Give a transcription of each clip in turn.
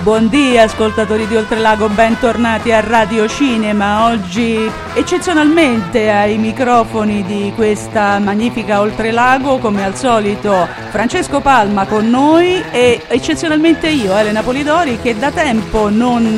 Buondì ascoltatori di Oltrelago, bentornati a Radio Cinema. Oggi eccezionalmente ai microfoni di questa magnifica Oltrelago, come al solito Francesco Palma con noi e eccezionalmente io, Elena Polidori, che da tempo non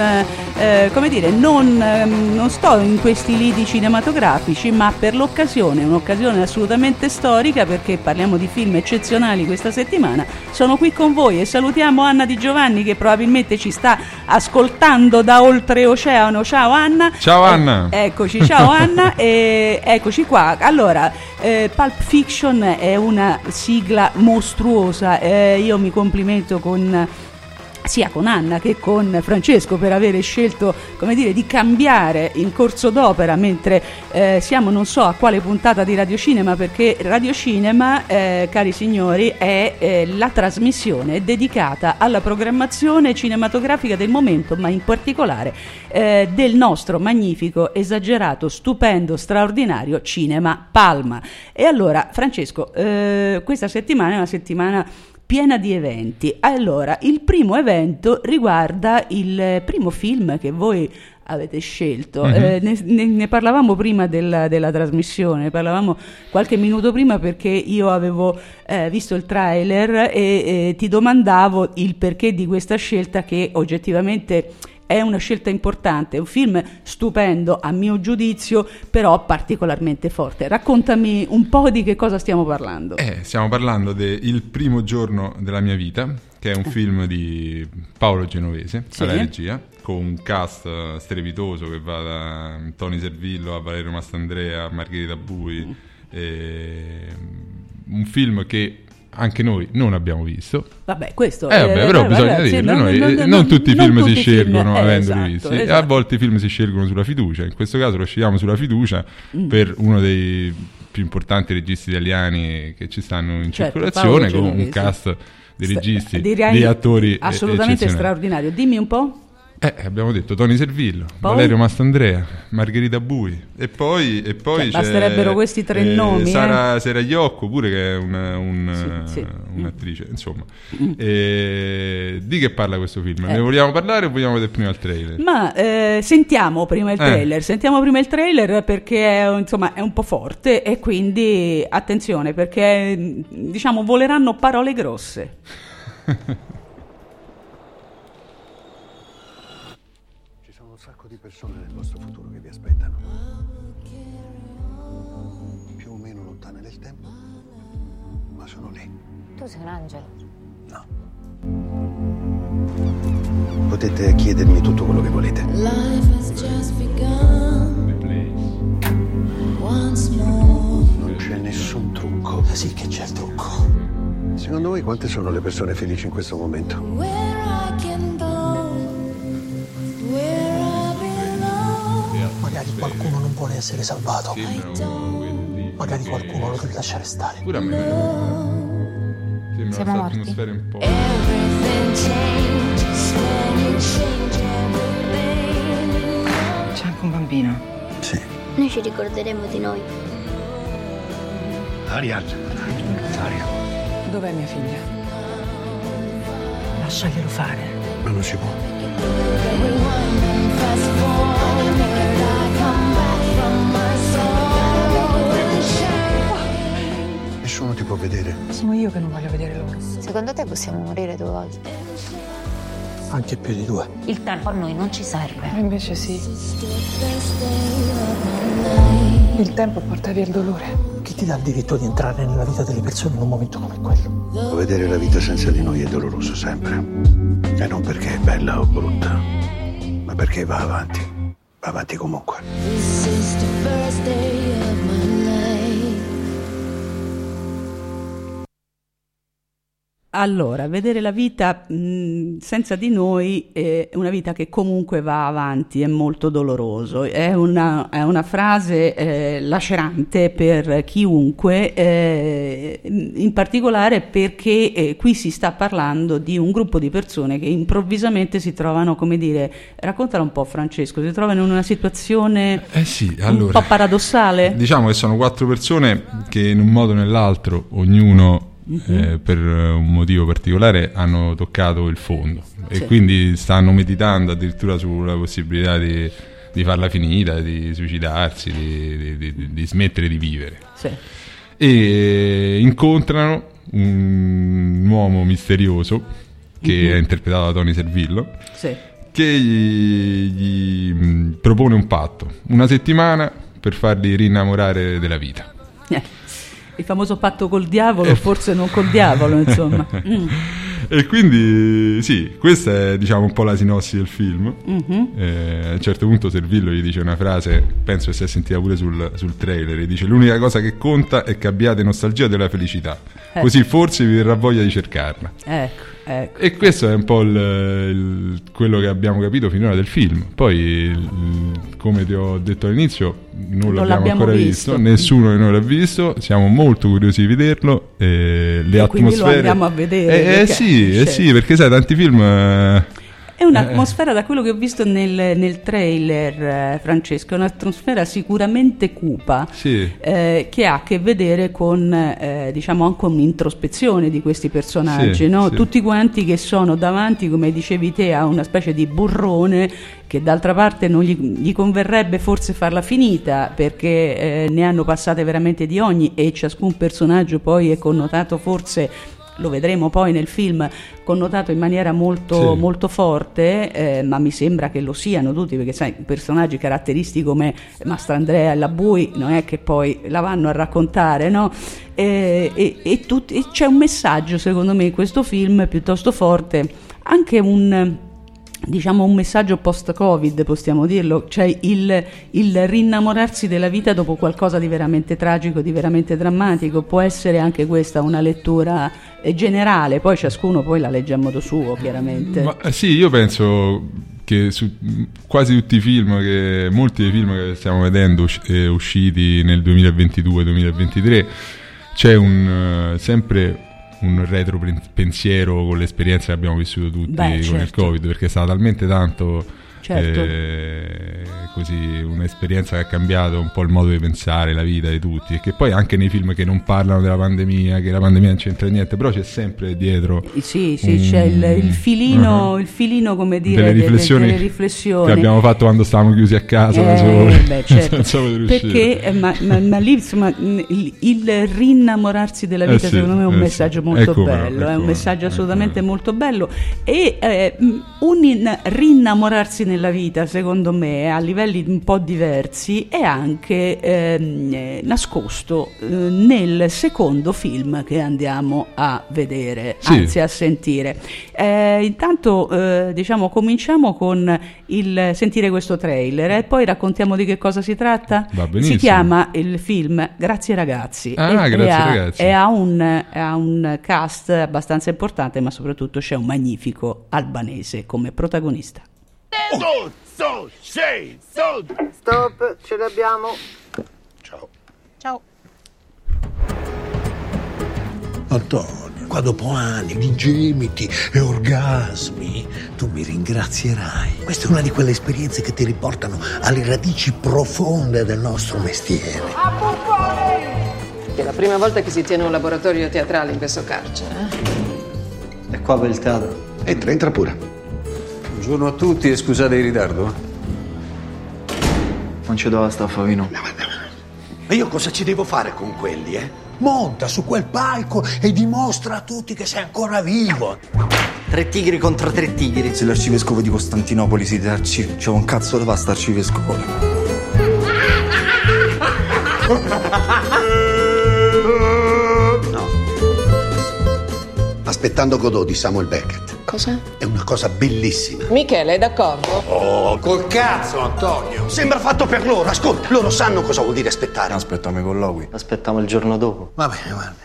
sto in questi lidi cinematografici, ma per l'occasione, un'occasione assolutamente storica, perché parliamo di film eccezionali questa settimana, sono qui con voi e salutiamo Anna Di Giovanni, che probabilmente ci sta ascoltando da oltreoceano. Ciao Anna. Ciao Anna. Eccoci, ciao Anna. E eccoci qua. Allora, Pulp Fiction è una sigla mostruosa, io mi complimento sia con Anna che con Francesco per avere scelto, come dire, di cambiare in corso d'opera mentre siamo non so a quale puntata di Radio Cinema, perché Radio Cinema, cari signori, è la trasmissione dedicata alla programmazione cinematografica del momento, ma in particolare del nostro magnifico, esagerato, stupendo, straordinario Cinema Palma. E allora, Francesco, questa settimana è una settimana piena di eventi. Allora, il primo evento riguarda il primo film che voi avete scelto. Ne parlavamo prima della trasmissione, ne parlavamo qualche minuto prima, perché io avevo visto il trailer e ti domandavo il perché di questa scelta, che oggettivamente è una scelta importante. È un film stupendo a mio giudizio, però particolarmente forte. Raccontami un po' di che cosa stiamo parlando. Stiamo parlando de Il primo giorno della mia vita, che è un film di Paolo Genovese, sì, alla regia, con un cast strepitoso che va da Tony Servillo a Valerio Mastandrea a Margherita Bui. Un film che anche noi non abbiamo visto. Vabbè, questo però bisogna dirlo. Non tutti i film si scelgono avendoli visti. Esatto. A volte i film si scelgono sulla fiducia. In questo caso lo scegliamo sulla fiducia per uno dei più importanti registi italiani che ci stanno in circolazione, con un cast di registi, di attori assolutamente straordinario. Dimmi un po'. Abbiamo detto Tony Servillo, Valerio Mastandrea, Margherita Bui e poi basterebbero questi tre nomi. Sara Iocco pure, che è un'attrice, insomma. Di che parla questo film? Ne vogliamo parlare o vogliamo vedere prima il trailer? Ma sentiamo prima il trailer, perché insomma è un po' forte, e quindi attenzione, perché diciamo voleranno parole grosse. Di persone nel vostro futuro che vi aspettano, più o meno lontane nel tempo, ma sono lì. Tu sei un angelo? No. Potete chiedermi tutto quello che volete. Non c'è nessun trucco. Sì che c'è il trucco. Secondo voi quante sono le persone felici in questo momento? Magari qualcuno non vuole essere salvato. Magari qualcuno lo deve lasciare stare. Pure a me sembra siamo morti. Atmosfera un po'. C'è anche un bambino. Sì. Noi ci ricorderemo di noi. Ariel. Dov'è mia figlia? Lasciaglielo fare. Ma non si può. Nessuno ti può vedere. Sono io che non voglio vedere loro. Secondo te possiamo morire 2 volte? Anche più di 2. Il tempo a noi non ci serve. Invece sì. Il tempo porta via il dolore. Chi ti dà il diritto di entrare nella vita delle persone in un momento come quello? Vedere la vita senza di noi è doloroso sempre. E non perché è bella o brutta, ma perché va avanti. Va avanti comunque. Allora, vedere la vita senza di noi è una vita che comunque va avanti, è molto doloroso, è una frase lacerante per chiunque, in particolare perché qui si sta parlando di un gruppo di persone che improvvisamente si trovano, come dire, raccontala un po' Francesco, si trovano in una situazione un po' paradossale. Diciamo che sono 4 persone che in un modo o nell'altro, ognuno per un motivo particolare hanno toccato il fondo e quindi stanno meditando addirittura sulla possibilità di farla finita, di suicidarsi, di smettere di vivere. E incontrano un uomo misterioso che è interpretato da Tony Servillo, che gli propone un patto, 1 settimana per farli rinnamorare della vita. Il famoso patto col diavolo, forse non col diavolo, insomma. E quindi sì, questa è diciamo un po' la sinossi del film. A un certo punto Servillo gli dice una frase, penso che si è sentita pure sul trailer, gli dice: l'unica cosa che conta è che abbiate nostalgia della felicità, così forse vi verrà voglia di cercarla. Ecco. E questo è un po' quello che abbiamo capito finora del film. Poi come ti ho detto all'inizio, non l'abbiamo ancora visto, nessuno di noi l'ha visto, siamo molto curiosi di vederlo, le atmosfere, quindi lo andiamo a vedere sì, perché sai, tanti film è un'atmosfera, da quello che ho visto nel trailer, Francesco, è un'atmosfera sicuramente cupa, che ha a che vedere con diciamo anche un'introspezione di questi personaggi, no? Tutti quanti che sono davanti, come dicevi te, a una specie di burrone che d'altra parte non gli converrebbe forse farla finita, perché ne hanno passate veramente di ogni, e ciascun personaggio poi è connotato, forse lo vedremo poi nel film, connotato in maniera molto forte, ma mi sembra che lo siano tutti, perché sai, personaggi caratteristici come Mastrandrea e la Bui non è che poi la vanno a raccontare, no? E c'è un messaggio, secondo me, in questo film piuttosto forte, anche un messaggio post-Covid, possiamo dirlo, cioè il rinnamorarsi della vita dopo qualcosa di veramente tragico, di veramente drammatico. Può essere anche questa una lettura generale, poi ciascuno poi la legge a modo suo, chiaramente. Ma sì, io penso che su quasi tutti i film, molti dei film che stiamo vedendo usciti nel 2022-2023, c'è sempre un retro pensiero con l'esperienza che abbiamo vissuto tutti con il Covid, perché è stato talmente tanto così, un'esperienza che ha cambiato un po' il modo di pensare la vita di tutti, e che poi anche nei film che non parlano della pandemia, che la pandemia non c'entra niente, però c'è sempre dietro c'è il filino, come dire, delle riflessioni che abbiamo fatto quando stavamo chiusi a casa da soli, senza poter uscire. Perché ma lì, insomma, il rinnamorarsi della vita secondo me è un messaggio molto bello, è un messaggio assolutamente molto bello, e un rinnamorarsi nella vita, secondo me, a livelli un po' diversi, è anche nascosto nel secondo film che andiamo a vedere, anzi a sentire. Intanto cominciamo con il sentire questo trailer e poi raccontiamo di che cosa si tratta. Va benissimo. Si chiama il film Grazie ragazzi, ragazzi. E ha un cast abbastanza importante, ma soprattutto c'è un magnifico albanese come protagonista. Stop, ce l'abbiamo. Ciao. Antonio, qua dopo anni di gemiti e orgasmi, tu mi ringrazierai. Questa è una di quelle esperienze che ti riportano alle radici profonde del nostro mestiere. È la prima volta che si tiene un laboratorio teatrale in questo carcere, È qua per il teatro. Entra pure. Buongiorno a tutti e scusate il ritardo. Non ci dava sta Favino. Ma io cosa ci devo fare con quelli, Monta su quel palco e dimostra a tutti che sei ancora vivo. 3 tigri contro 3 tigri. Se l'arcivescovo di Costantinopoli si siede c'è un cazzo da pasta arcivescovo. No. Aspettando Godot di Samuel Beckett. Cos'è? È una cosa bellissima. Michele, è d'accordo? Oh, col cazzo, Antonio! Sembra fatto per loro, ascolta, loro sanno cosa vuol dire aspettare. Aspettiamo i colloqui. Aspettiamo il giorno dopo. Va bene, guarda.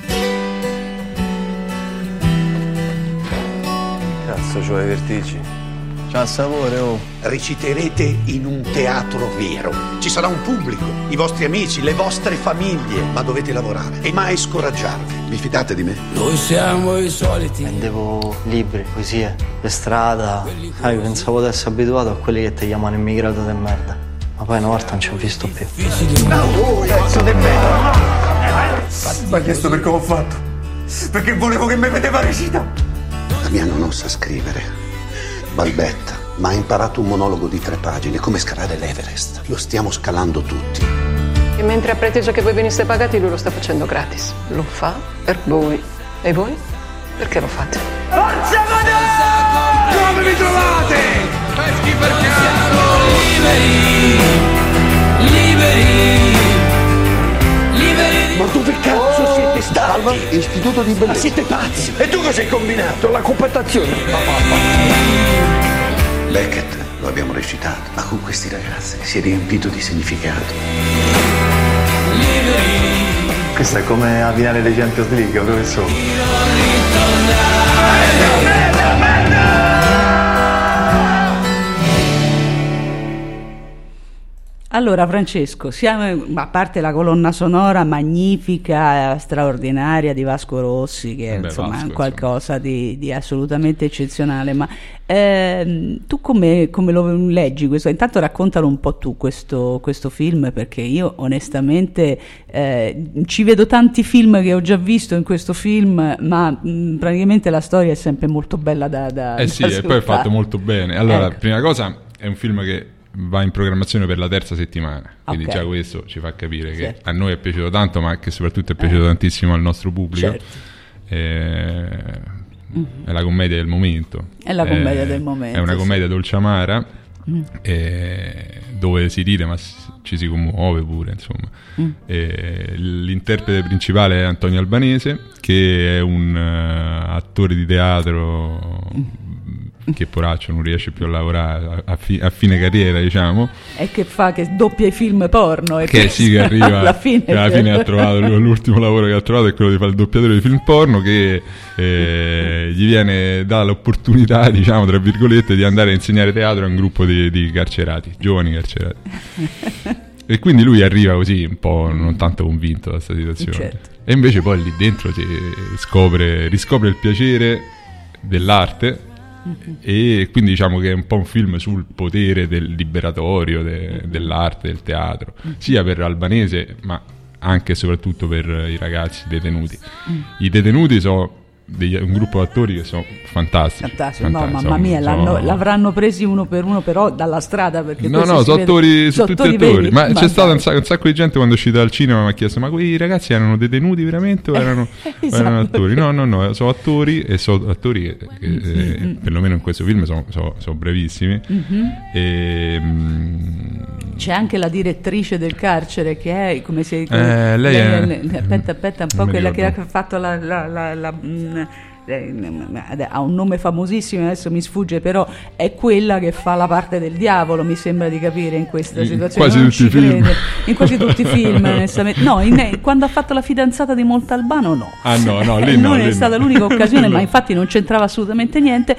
Cazzo, c'ho i vertigini. C'ha sapore, oh. Reciterete in un teatro vero. Ci sarà un pubblico, i vostri amici, le vostre famiglie, ma dovete lavorare e mai scoraggiarvi. Vi fidate di me? Noi siamo i soliti. Vendevo libri, poesie, per strada. Pensavo di essere abituato a quelli che ti chiamano immigrato di merda. Ma poi una volta non ci ho visto più. Pezzo del vetro! Mi ha chiesto per come ho fatto. perché volevo che mi vedeva recita. Damiano non sa scrivere, balbetta, ma ha imparato un monologo di 3 pagine, come scalare l'Everest. Lo stiamo scalando tutti. E mentre ha preteso che voi veniste pagati, lui lo sta facendo gratis. Lo fa per voi. E voi? Perché lo fate? Forza Madonna! Come vi trovate? Peschi per caso! Liberi! Ma dove cazzo siete stati? Istituto di bellezza. Ma siete pazzi? E tu cosa hai combinato? La competazione. Beckett lo abbiamo recitato, ma con questi ragazzi si è riempito di significato. Questa è come a finale dei Champions League, professore. Allora Francesco, siamo, a parte la colonna sonora magnifica, straordinaria di Vasco Rossi, che insomma è qualcosa di assolutamente eccezionale, ma tu come lo leggi questo? Intanto raccontalo un po' tu questo film, perché io onestamente ci vedo tanti film che ho già visto in questo film, ma praticamente la storia è sempre molto bella da sì, e poi è fatto molto bene. Allora, prima cosa è un film che va in programmazione per la 3ª settimana, quindi già questo ci fa capire che a noi è piaciuto tanto, ma che soprattutto è piaciuto tantissimo al nostro pubblico. È la commedia del momento. È la commedia del momento. È una commedia dolce amara, dove si ride ma ci si commuove pure, insomma. L'interprete principale è Antonio Albanese, che è un attore di teatro che poraccio non riesce più a lavorare a fine carriera, diciamo, e che doppia i film porno e che arriva alla fine ha trovato l'ultimo lavoro che ha trovato è quello di fare il doppiatore di film porno, che gli viene data l'opportunità, diciamo tra virgolette, di andare a insegnare teatro a un gruppo di carcerati, giovani carcerati. E quindi lui arriva così un po' non tanto convinto da questa situazione, e invece poi lì dentro riscopre il piacere dell'arte. E quindi diciamo che è un po' un film sul potere del liberatorio dell'arte, del teatro, sia per Albanese ma anche e soprattutto per i ragazzi detenuti. I detenuti sono un gruppo di attori che sono fantastici. No, mamma mia, l'avranno presi uno per uno, però dalla strada, perché sono attori, sono tutti attori. Ma c'è stato un sacco di gente quando è uscita dal cinema mi ha chiesto: ma quei ragazzi erano detenuti veramente o erano attori? No, sono attori, e sono attori che perlomeno in questo film sono bravissimi. C'è anche la direttrice del carcere, che è come se lei è aspetta un po', quella che ha fatto ha un nome famosissimo, adesso mi sfugge, però è quella che fa la parte del diavolo, mi sembra di capire, in questa situazione. In quasi tutti i film, onestamente. No, quando ha fatto La fidanzata di Montalbano no. Lì non è stata l'unica occasione, ma infatti non c'entrava assolutamente niente.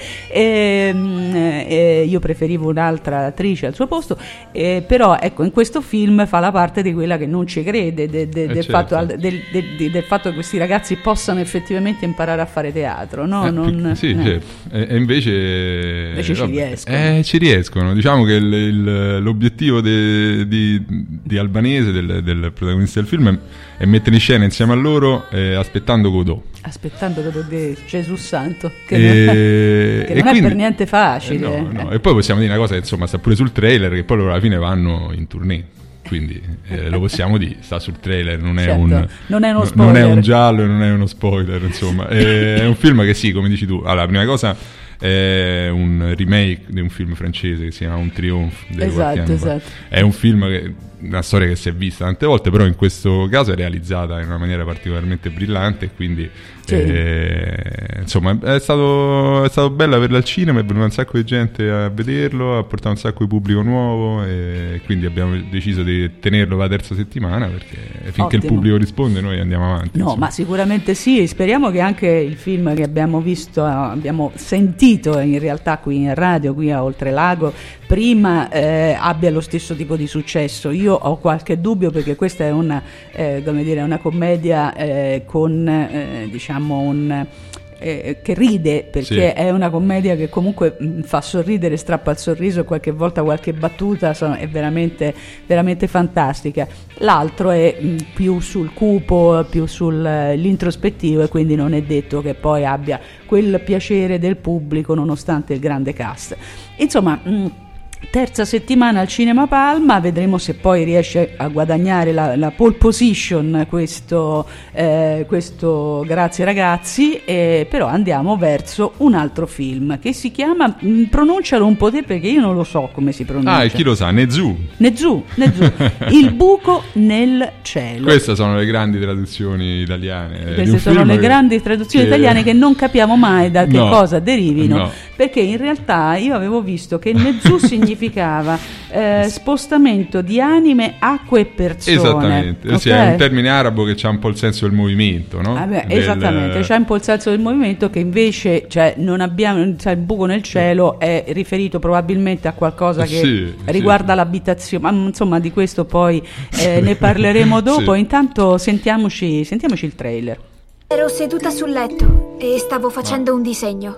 Io preferivo un'altra attrice al suo posto, però ecco, in questo film fa la parte di quella che non ci crede del fatto che questi ragazzi possano effettivamente imparare a fare teatro. Certo. E invece ci riescono. Diciamo che l'obiettivo di Albanese, del protagonista del film, è mettere in scena insieme a loro Aspettando Godot di Gesù Santo, che non è per niente facile. No. E poi possiamo dire una cosa, insomma, sta pure sul trailer, che poi loro alla fine vanno in tournée. Quindi lo possiamo dire, sta sul trailer, non è uno spoiler, non è un giallo e non è uno spoiler, insomma. È un film che sì, come dici tu, allora, la prima cosa è un remake di un film francese che si chiama Un Triomphe. Esatto. È un film una storia che si è vista tante volte, però in questo caso è realizzata in una maniera particolarmente brillante, quindi insomma è stato bello averla al cinema, è venuta un sacco di gente a vederlo, ha portato un sacco di pubblico nuovo, e quindi abbiamo deciso di tenerlo la 3ª settimana, perché finché il pubblico risponde noi andiamo avanti. Ma sicuramente sì, speriamo che anche il film che abbiamo sentito in realtà qui in radio, qui a Oltrelago, prima abbia lo stesso tipo di successo. Io ho qualche dubbio, perché questa è una commedia con diciamo che ride, perché è una commedia che comunque fa sorridere, strappa il sorriso, e qualche volta qualche battuta è veramente, veramente fantastica. L'altro è più sul cupo, più sull'introspettivo, e quindi non è detto che poi abbia quel piacere del pubblico nonostante il grande cast. Insomma, terza settimana al Cinema Palma, vedremo se poi riesce a guadagnare la pole position questo Grazie ragazzi, però andiamo verso un altro film che si chiama, pronuncialo un po' te perché io non lo so come si pronuncia. E chi lo sa? Nezù. Il buco nel cielo. Queste sono le grandi traduzioni italiane. Queste sono le grandi traduzioni italiane che non capiamo mai da che cosa derivino, perché in realtà io avevo visto che Nezù significava spostamento di anime, acque e persone. Esattamente, okay? È un termine arabo che c'ha un po' il senso del movimento, no? Esattamente, c'è un po' il senso del movimento, che invece non abbiamo, il buco nel cielo è riferito probabilmente a qualcosa che riguarda l'abitazione, ma insomma di questo poi ne parleremo dopo. Intanto sentiamoci il trailer. Ero seduta sul letto e stavo facendo un disegno.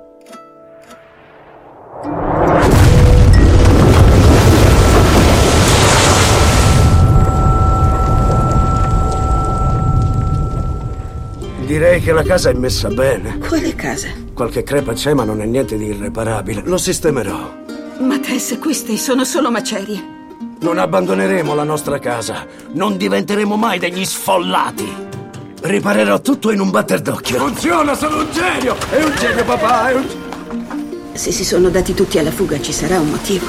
Direi che la casa è messa bene. Quale casa? Qualche crepa c'è, ma non è niente di irreparabile. Lo sistemerò. Ma Tess, queste sono solo macerie. Non abbandoneremo la nostra casa. Non diventeremo mai degli sfollati. Riparerò tutto in un batter d'occhio. Funziona, sono un genio! È un genio, papà, è un... Se si sono dati tutti alla fuga, ci sarà un motivo.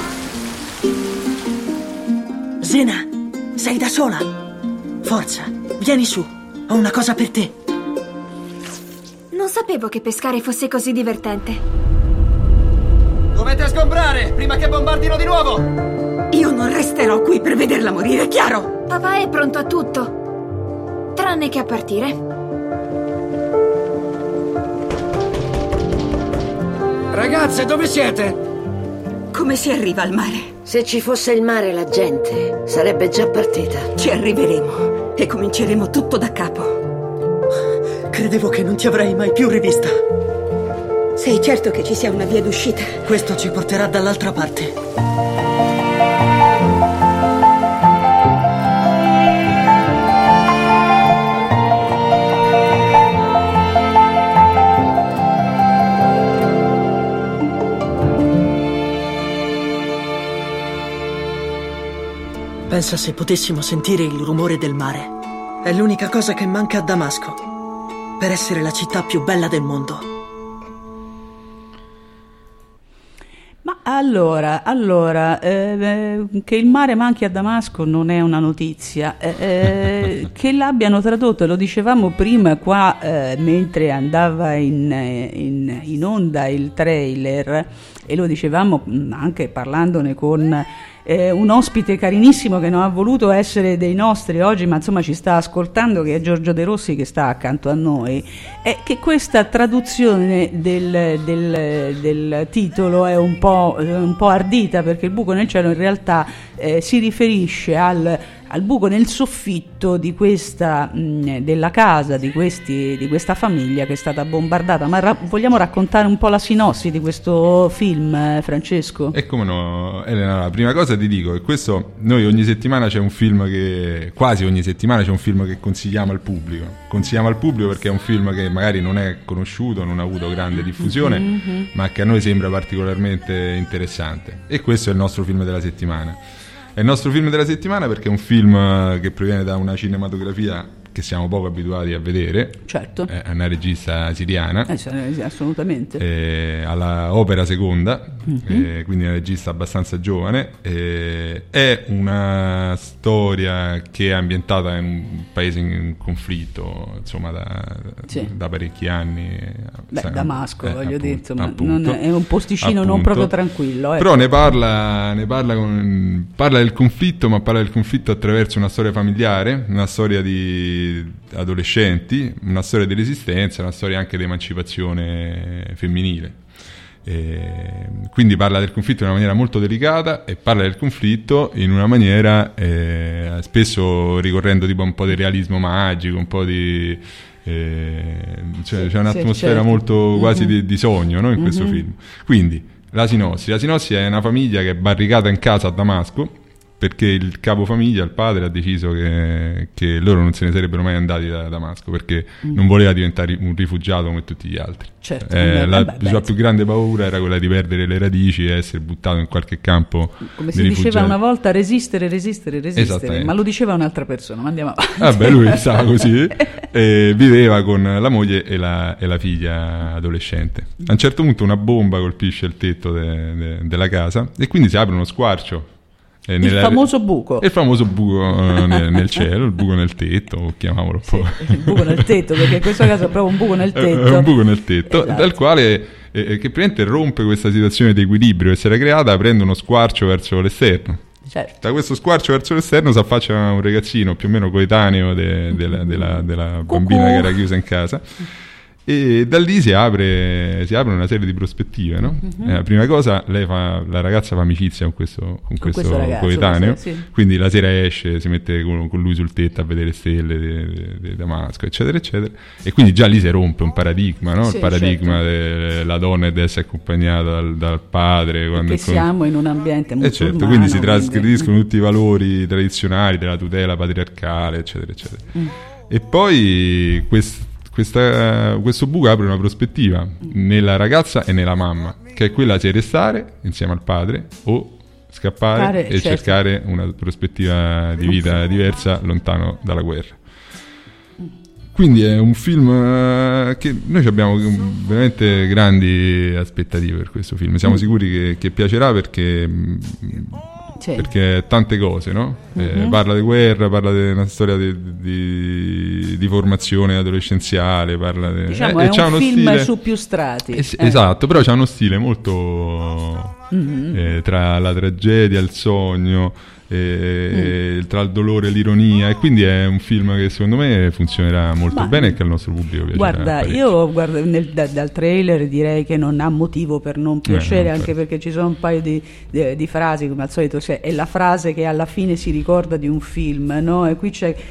Zena, sei da sola? Forza, vieni su. Ho una cosa per te. Non sapevo che pescare fosse così divertente. Dovete sgombrare prima che bombardino di nuovo! Io non resterò qui per vederla morire, chiaro? Papà è pronto a tutto, tranne che a partire. Ragazze, dove siete? Come si arriva al mare? Se ci fosse il mare, la gente sarebbe già partita. Ci arriveremo e cominceremo tutto da capo. Credevo che non ti avrei mai più rivista. Sei certo che ci sia una via d'uscita? Questo ci porterà dall'altra parte. Pensa se potessimo sentire il rumore del mare. È l'unica cosa che manca a Damasco per essere la città più bella del mondo. Ma allora, che il mare manchi a Damasco non è una notizia, che l'abbiano tradotto, lo dicevamo prima qua mentre andava in onda il trailer, e lo dicevamo anche parlandone con un ospite carinissimo che non ha voluto essere dei nostri oggi, ma insomma ci sta ascoltando, che è Giorgio De Rossi, che sta accanto a noi, è che questa traduzione del titolo è un po' ardita, perché il buco nel cielo in realtà si riferisce al buco nel soffitto di della casa di questa famiglia che è stata bombardata. Ma vogliamo raccontare un po' la sinossi di questo film, Francesco? E come no, Elena, la prima cosa ti dico è questo: noi ogni settimana c'è un film quasi ogni settimana c'è un film che consigliamo al pubblico perché è un film che magari non è conosciuto, non ha avuto grande diffusione, ma che a noi sembra particolarmente interessante, e questo è il nostro film della settimana. È il nostro film della settimana perché è un film che proviene da una cinematografia che siamo poco abituati a vedere. Certo. È una regista siriana. Assolutamente. Alla Opera Seconda, quindi una regista abbastanza giovane. È una storia che è ambientata in un paese in conflitto, insomma, da parecchi anni. Damasco, voglio dire, insomma, appunto, è un posticino non proprio tranquillo. Però ne parla del conflitto, ma parla del conflitto attraverso una storia familiare, una storia di adolescenti, una storia di resistenza, una storia anche di emancipazione femminile. Quindi parla del conflitto in una maniera molto delicata, e parla del conflitto in una maniera spesso ricorrendo tipo un po' di realismo magico, un po' di cioè c'è un'atmosfera molto quasi di sogno, no? In questo film. Quindi la sinossi è una famiglia che è barricata in casa a Damasco perché il capofamiglia, il padre, ha deciso che loro non se ne sarebbero mai andati da Damasco perché non voleva diventare un rifugiato come tutti gli altri. Certo, la sua più grande paura era quella di perdere le radici e essere buttato in qualche campo come si diceva una volta, resistere, ma lo diceva un'altra persona, ma andiamo avanti. Lui stava così e viveva con la moglie e la figlia adolescente. A un certo punto una bomba colpisce il tetto della casa e quindi si apre uno squarcio. Il famoso buco nel cielo, il buco nel tetto, chiamiamolo un po'. Il buco nel tetto, perché in questo caso è proprio un buco nel tetto. È un buco nel tetto, esatto. Dal quale che praticamente rompe questa situazione di equilibrio che si era creata aprendo uno squarcio verso l'esterno. Certo. Da questo squarcio verso l'esterno si affaccia un ragazzino più o meno coetaneo della bambina che era chiusa in casa. E da lì si apre una serie di prospettive, no? La prima cosa, la ragazza fa amicizia con questo ragazzo, coetaneo, quindi la sera esce, si mette con lui sul tetto a vedere stelle di Damasco, eccetera eccetera, e quindi già lì si rompe un paradigma, no? Il paradigma della donna deve essere accompagnata dal padre perché siamo in un ambiente musulmano, certo, quindi si trasgrediscono tutti i valori tradizionali della tutela patriarcale, eccetera eccetera. E poi questo buco apre una prospettiva nella ragazza e nella mamma, che è quella di restare insieme al padre o scappare e cercare una prospettiva di vita diversa lontano dalla guerra. Quindi è un film che noi abbiamo veramente grandi aspettative per questo film. Siamo sicuri che piacerà perché tante cose, no? Parla di guerra, parla di una storia di formazione adolescenziale, parla di... Diciamo è un film stile... su più strati. Esatto, però c'ha uno stile molto tra la tragedia, il sogno, tra il dolore e l'ironia, e quindi è un film che secondo me funzionerà molto bene e che al nostro pubblico piacerà. Guarda, io dal trailer direi che non ha motivo per non piacere, anche perché ci sono un paio di frasi, come al solito è la frase che alla fine si ricorda di un film, no? E qui c'è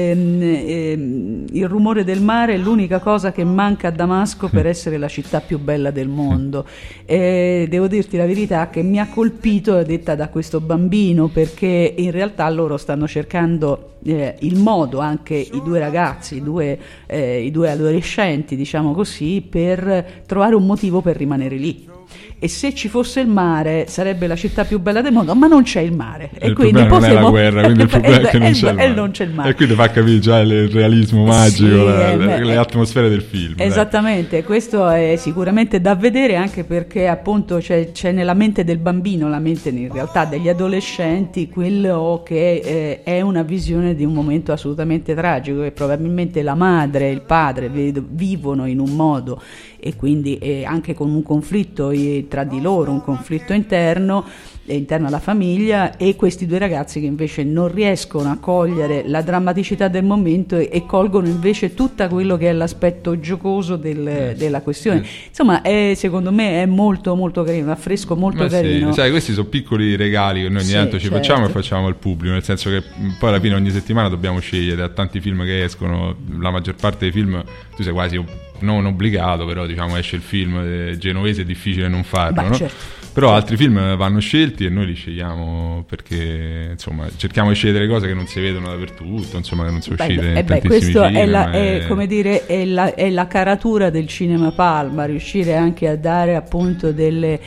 il rumore del mare è l'unica cosa che manca a Damasco per essere la città più bella del mondo. Devo dirti la verità che mi ha colpito, detta da questo bambino, perché in realtà loro stanno cercando il modo, anche i due ragazzi, i due adolescenti, diciamo così, per trovare un motivo per rimanere lì. E se ci fosse il mare sarebbe la città più bella del mondo, ma non c'è il mare. E quindi non è la guerra, quindi il problema è che non c'è il mare. E quindi fa capire già il realismo magico, le atmosfere del film. Esattamente, dai. Questo è sicuramente da vedere, anche perché appunto c'è nella mente del bambino, la mente in realtà degli adolescenti, quello che è una visione di un momento assolutamente tragico, e probabilmente la madre e il padre vivono in un modo, e quindi anche con un conflitto tra di loro, un conflitto interno alla famiglia, e questi due ragazzi che invece non riescono a cogliere la drammaticità del momento e colgono invece tutto quello che è l'aspetto giocoso della questione. Insomma, secondo me è molto molto carino, un affresco molto carino. Sai, questi sono piccoli regali che noi ogni tanto ci facciamo e facciamo al pubblico, nel senso che poi alla fine ogni settimana dobbiamo scegliere da tanti film che escono. La maggior parte dei film tu sei quasi non obbligato, però diciamo esce il film genovese, è difficile non farlo, no? Certo. Però altri film vanno scelti e noi li scegliamo perché insomma cerchiamo di scegliere delle cose che non si vedono dappertutto, insomma, che non sono uscite in tantissimi film. Come dire, è la caratura del cinema Palma, riuscire anche a dare appunto delle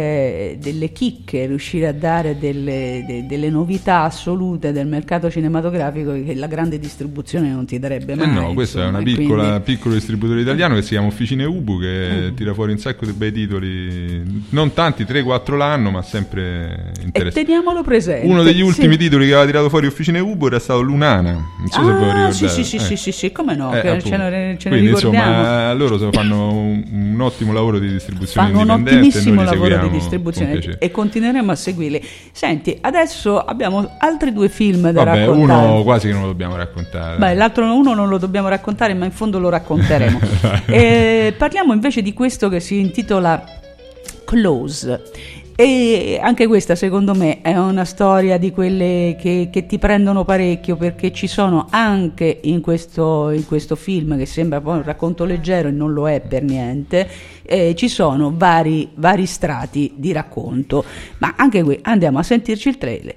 chicche, riuscire a dare delle novità assolute del mercato cinematografico che la grande distribuzione non ti darebbe mai. No, questo è una piccolo distributore italiano che si chiama Officine Ubu, che tira fuori un sacco di bei titoli, non tanti, 3-4 l'anno, ma sempre interessanti. E teniamolo presente. Uno degli ultimi titoli che aveva tirato fuori Officine Ubu era stato Lunana, non so se voi ricordate. Sì, come no, ce ne quindi, ricordiamo. Insomma, loro fanno un ottimo lavoro di distribuzione indipendente, un ottimissimo lavoro di distribuzione e continueremo a seguirli. Senti, adesso abbiamo altri due film da raccontare. Uno quasi che non lo dobbiamo raccontare. L'altro uno non lo dobbiamo raccontare, ma in fondo lo racconteremo. Parliamo invece di questo che si intitola Close. E anche questa secondo me è una storia di quelle che ti prendono parecchio, perché ci sono anche in questo film, che sembra poi un racconto leggero e non lo è per niente, ci sono vari strati di racconto. Ma anche qui andiamo a sentirci il trailer.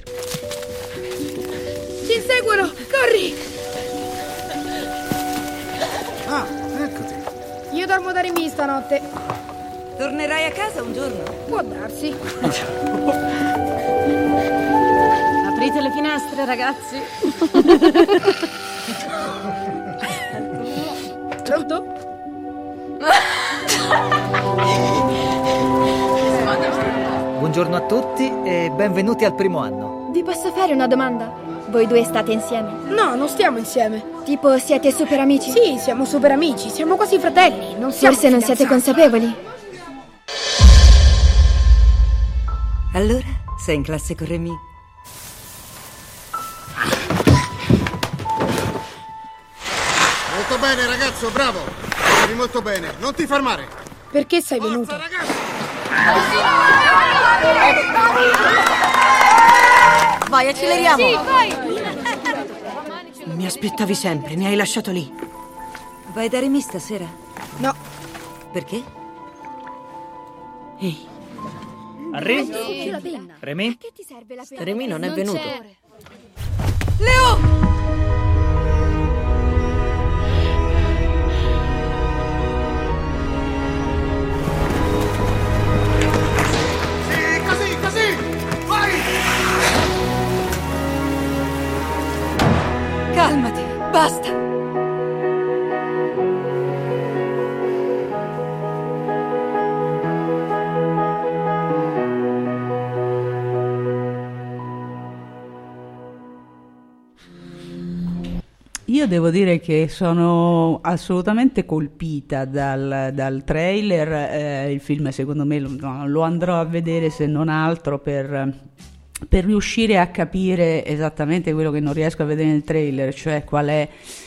Ci inseguono, corri! Ah, eccoti. Io dormo da Remy stanotte. Tornerai a casa un giorno? Può darsi. Aprite le finestre, ragazzi. Pronto? Buongiorno a tutti e benvenuti al primo anno. Vi posso fare una domanda? Voi due state insieme? No, non stiamo insieme. Tipo, siete super amici? Sì, siamo super amici, siamo quasi fratelli. Non siamo Forse non siete consapevoli? Allora, sei in classe con Remy? Molto bene, ragazzo, bravo. Eri molto bene, non ti fermare. Perché sei venuto? Vai, acceleriamo. Sì, vai. Mi aspettavi sempre, mi hai lasciato lì. Vai da Remy stasera? No. Perché? Ehi. Arri? Remy? Remy non è venuto. Leo! Calmati, basta. Io devo dire che sono assolutamente colpita dal trailer. Il film secondo me lo andrò a vedere se non altro per riuscire a capire esattamente quello che non riesco a vedere nel trailer, cioè qual è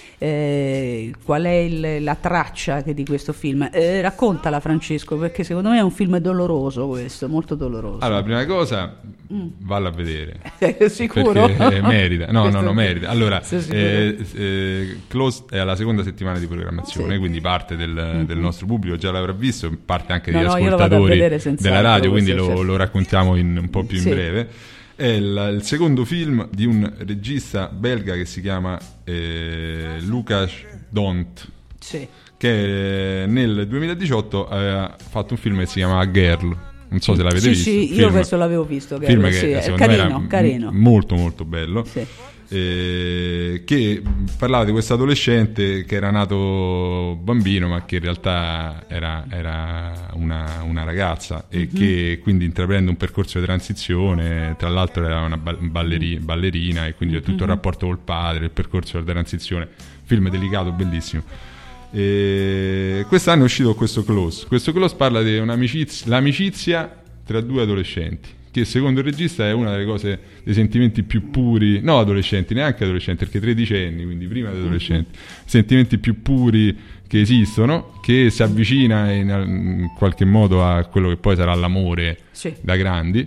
la traccia di questo film. Raccontala, Francesco, perché secondo me è un film doloroso, questo, molto doloroso. Allora, la prima cosa, valla a vedere. Sicuro? Perché merita. No, merita. Allora, Close è alla seconda settimana di programmazione, quindi parte del nostro pubblico già l'avrà visto, parte anche degli ascoltatori della radio, quindi lo raccontiamo un po' più in breve. È il secondo film di un regista belga che si chiama Lucas Dont, che nel 2018 aveva fatto un film che si chiama Girl. Non so se l'avete visto. Sì, io questo l'avevo visto. Girl, film che secondo me era carino. Molto molto bello. Sì. Che parlava di questo adolescente che era nato bambino ma che in realtà era una ragazza e che quindi intraprende un percorso di transizione. Tra l'altro era una ballerina e quindi tutto il rapporto col padre, il percorso di transizione. Film delicato, bellissimo. Quest'anno è uscito questo Close parla di l'amicizia tra due adolescenti, che secondo il regista è una delle cose, dei sentimenti più puri, no adolescenti, neanche adolescenti, perché tredicenni, quindi prima di adolescenti, sentimenti più puri che esistono, che si avvicina in qualche modo a quello che poi sarà l'amore da grandi,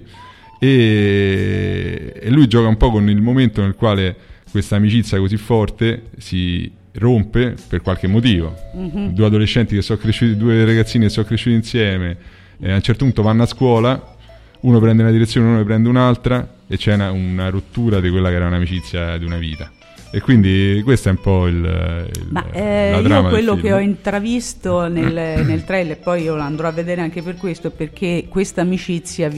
e lui gioca un po' con il momento nel quale questa amicizia così forte si rompe per qualche motivo. Due adolescenti che sono cresciuti, due ragazzini che sono cresciuti insieme, e a un certo punto vanno a scuola, uno prende una direzione, uno ne prende un'altra e c'è una rottura di quella che era un'amicizia di una vita. E quindi questo è un po' la trama. Io quello del film che ho intravisto nel trailer, poi io lo andrò a vedere anche per questo, perché questa amicizia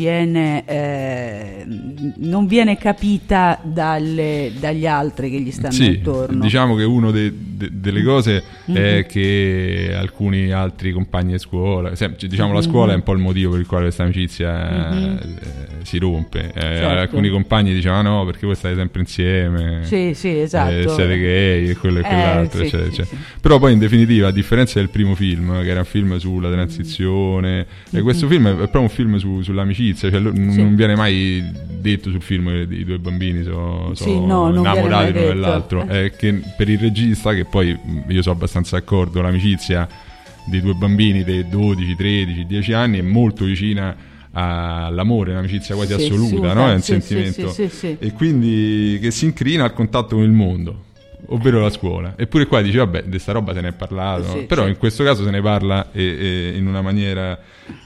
non viene capita dagli altri che gli stanno intorno. Diciamo che uno delle cose è che alcuni altri compagni di scuola, la scuola è un po' il motivo per il quale questa amicizia si rompe. Alcuni compagni dicevano no, perché voi state sempre insieme. Sì, esatto. Siete gay e quello e quell'altro, eccetera. Però poi in definitiva, a differenza del primo film, che era un film sulla transizione, questo film è proprio un film sull'amicizia, cioè non viene mai detto sul film che i due bambini sono innamorati l'uno dell'altro. È che per il regista, che poi io sono abbastanza d'accordo, l'amicizia dei due bambini dei 12, 13, 10 anni è molto vicina all'amore, un'amicizia quasi assoluta, no? È un sentimento e quindi che si incrina al contatto con il mondo, ovvero la scuola. Eppure qua dici vabbè, di sta roba se ne è parlato, però in questo caso se ne parla in una maniera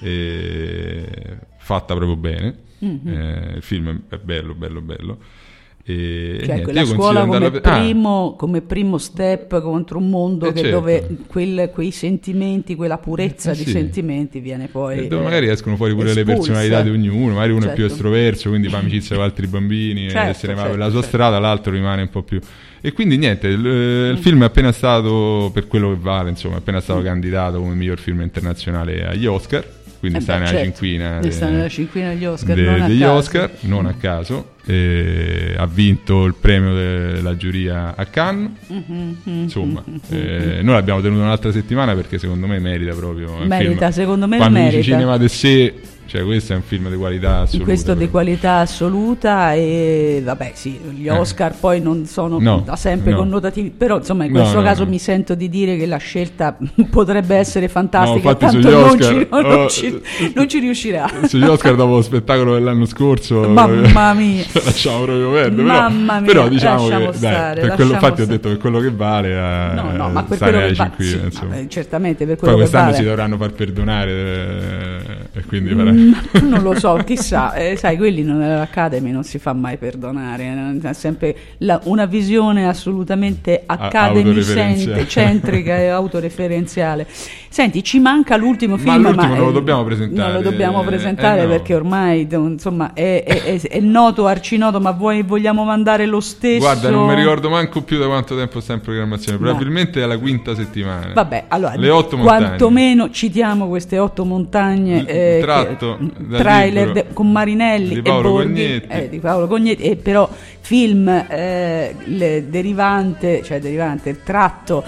fatta proprio bene. Il film è bello. Cioè quella scuola come primo step contro un mondo dove quei sentimenti, quella purezza di sentimenti viene poi dove magari escono fuori pure le personalità di ognuno, magari uno è più estroverso, quindi fa amicizia con altri bambini e se ne va per la sua strada, l'altro rimane un po' più, e quindi niente, il film è appena stato, per quello che vale, insomma, è appena stato candidato come miglior film internazionale agli Oscar, quindi sta nella cinquina degli Oscar, degli Oscar, non a caso. Ha vinto il premio della giuria a Cannes. Insomma, noi l'abbiamo tenuto un'altra settimana perché secondo me merita proprio. Secondo me quando merita. Dici cinema de sé, cioè questo è un film di qualità assoluta. Questo di qualità assoluta, e vabbè sì, gli Oscar poi non sono da sempre connotativi, però insomma in questo caso mi sento di dire che la scelta potrebbe essere fantastica, tanto non ci riuscirà. Sugli Oscar dopo lo spettacolo dell'anno scorso, mamma mia, lasciamo proprio perdere, mamma mia, però diciamo che stare, per quello, infatti ho detto per quello che vale ma per quello che vale, certamente per quello poi che vale. Poi quest'anno si dovranno far perdonare e quindi non lo so, chissà, sai, quelli nell'Academy non si fa mai perdonare, è sempre una visione assolutamente academy-centrica e autoreferenziale. Senti, ci manca l'ultimo film, ma l'ultimo non lo dobbiamo presentare. Non lo dobbiamo presentare perché ormai insomma è noto, arcinoto, ma vogliamo mandare lo stesso. Guarda, non mi ricordo manco più da quanto tempo sta in programmazione, probabilmente è la quinta settimana. Vabbè, allora le 8 montagne. Quantomeno citiamo queste 8 montagne, tratto trailer con Marinelli di Paolo e Borghi, di Paolo Cognetti, e però film derivante, tratto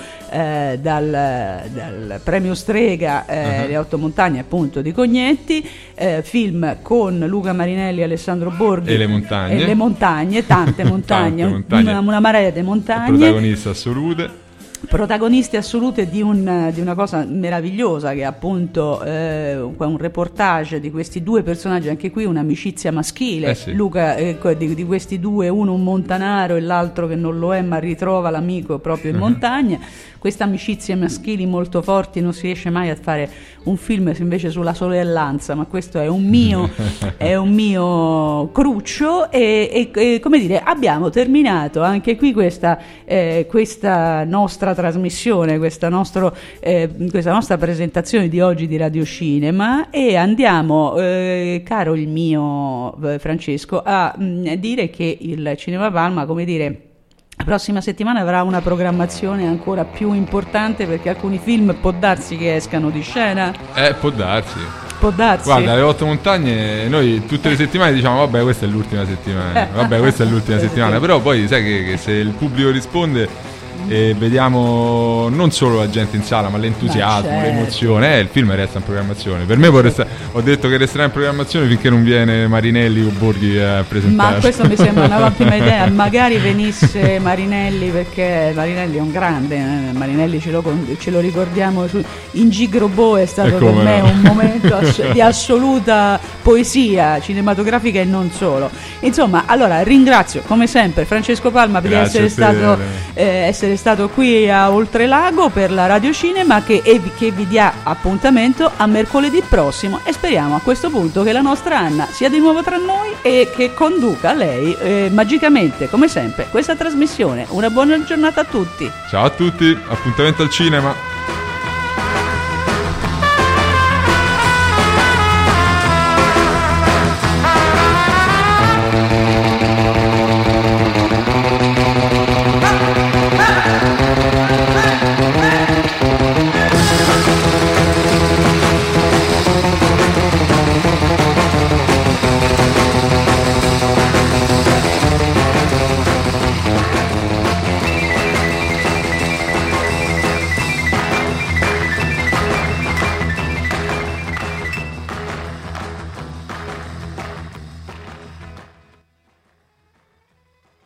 dal premio Strega, Le 8 montagne appunto di Cognetti, film con Luca Marinelli e Alessandro Borghi, e le montagne, tante montagne, una marea di montagne, protagoniste assolute di una cosa meravigliosa, che è appunto un reportage di questi due personaggi, anche qui un'amicizia maschile, Luca, di questi due, uno un montanaro e l'altro che non lo è ma ritrova l'amico proprio in montagna. Queste amicizie maschili molto forti, non si riesce mai a fare un film invece sulla sorellanza, ma questo è un mio cruccio, e come dire, abbiamo terminato anche qui questa nostra trasmissione, questa nostra presentazione di oggi di Radio Cinema, e andiamo, caro il mio Francesco, a dire che il Cinema Palma, come dire, la prossima settimana avrà una programmazione ancora più importante, perché alcuni film può darsi che escano di scena. Può darsi. Guarda, Le 8 montagne, noi tutte le settimane diciamo vabbè questa è l'ultima settimana, però poi sai che se il pubblico risponde e vediamo non solo la gente in sala ma l'entusiasmo, l'emozione, il film resta in programmazione. Per me ho detto che resterà in programmazione finché non viene Marinelli o Borghi a presentare. Ma questo mi sembra un'ottima idea, magari venisse Marinelli, perché Marinelli è un grande, Marinelli ce lo ricordiamo in Gigrobo, è stato per me un momento di assoluta poesia cinematografica e non solo. Insomma, allora ringrazio come sempre Francesco Palma per essere stato qui a Oltrelago per la Radio Cinema, che vi dia appuntamento a mercoledì prossimo, e speriamo a questo punto che la nostra Anna sia di nuovo tra noi e che conduca lei magicamente come sempre questa trasmissione. Una buona giornata a tutti. Ciao a tutti, appuntamento al cinema.